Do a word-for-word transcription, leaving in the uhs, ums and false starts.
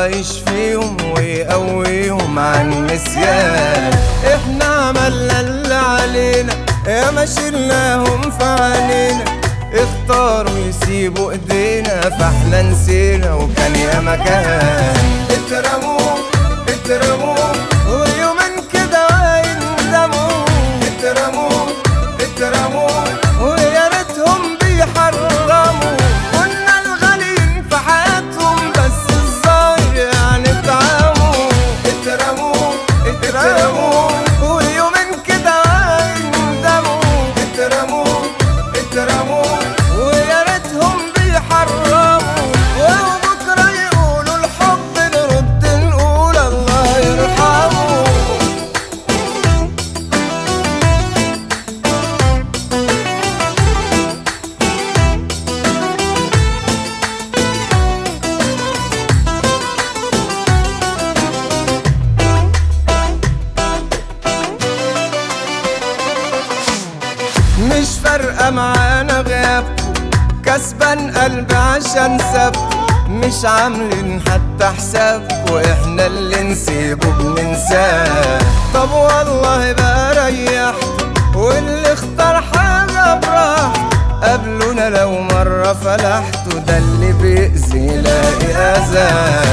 يشفيهم ويقويهم عن النسيان. احنا عملنا اللي علينا يا ما شلناهم في علينا، اختاروا يسيبوا ايدينا فاحنا نسينا وكان يا مكان. اترموا اترموا ويومين كده ويندموا، اترموا اترموا ويا ريتهم بيحرموا. كنا الغاليين في حياتهم بس الظاهر يعني اتعموا. اترموا اترموا ويومين كده ويندموا، اترموا اترموا ويا ريتهم بيحرموا. وبكره يقولوا الحب نرد نقول الله يرحمه. مش فارقة معانا غيابكم، كسبان قلبي عشان سابكم، مش عاملين حتى حسابكم، احنا اللي نسيبه بننساه. طب والله بقى ريحت واللي اختار حاجة براحته، قابلونا لو مرة فلحتوا، ده اللي بيأذي يلاقي أذى.